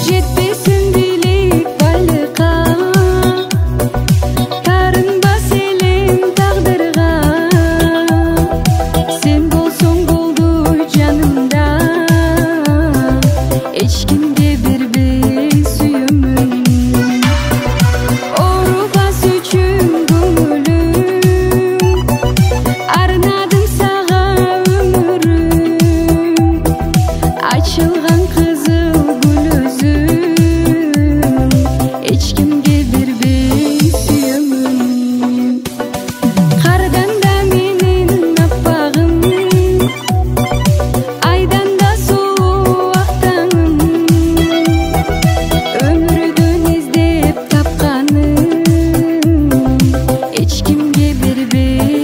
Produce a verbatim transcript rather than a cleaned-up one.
жетпесін биік байлыққа, тарынбас елем тағдырға. Сен болсоң болды жанымда, ешкімге бербей сүйемін. Орубас үчүн көңүлүм, арнадым сага өмүрүм. Ачылган кызыл гүл өзүм, ешкимге бербей сүйөмүн. Кардан да менин аппагым, айдан да сулуу ак таңым. Өмүрдөн издеп тапканым, ешкимге бербей